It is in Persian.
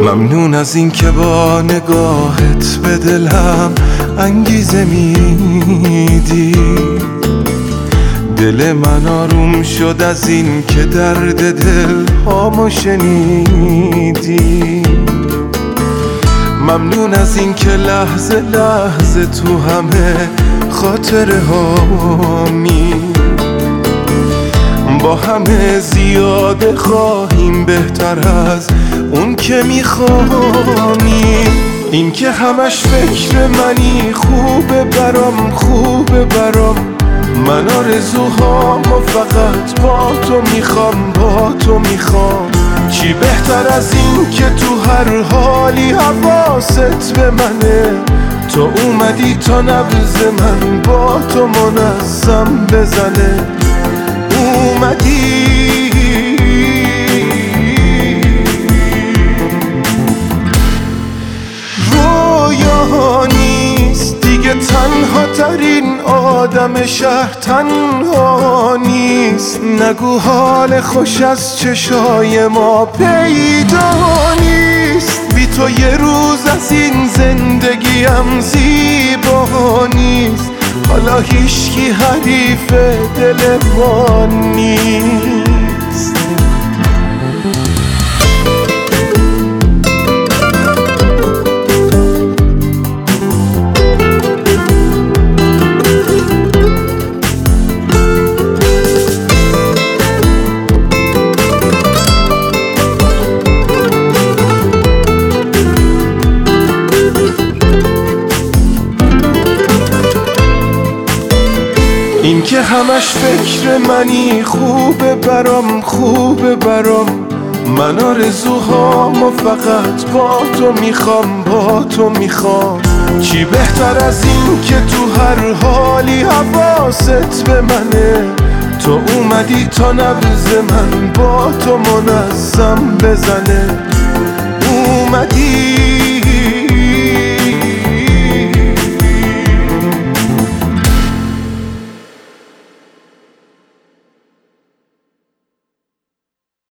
ممنون از این که با نگاهت به دلم انگیزه میدی. دل من آروم شد از این که درد دل هامو شنیدی. ممنون از این که لحظه لحظه تو همه خاطره هامی. با همه زیاده خواهیم بهتر از اون که میخوانی. این که همش فکر منی خوبه برام، خوبه برام. من آرزوهامو فقط با تو میخوام، با تو میخوام. چی بهتر از این که تو هر حالی حواست به منه. تو اومدی تا نبض من با تو منظم بزنه. اومدی رویا نیست دیگه، تنها ترین آدم شهر تنها نیست. نگو حال خوش از چشای ما پیدا نیست. بی تو یه روز از این زندگیم زیبا نیست. حالا هیچکی حریف دل ما نیست. این که همش فکر منی خوبه برام، خوبه برام. من آرزوهامو فقط با تو میخوام، با تو میخوام. چی بهتر از این که تو هر حالی حواست به منه. تو اومدی تا نبض من با تو منظم بزنه. اومدی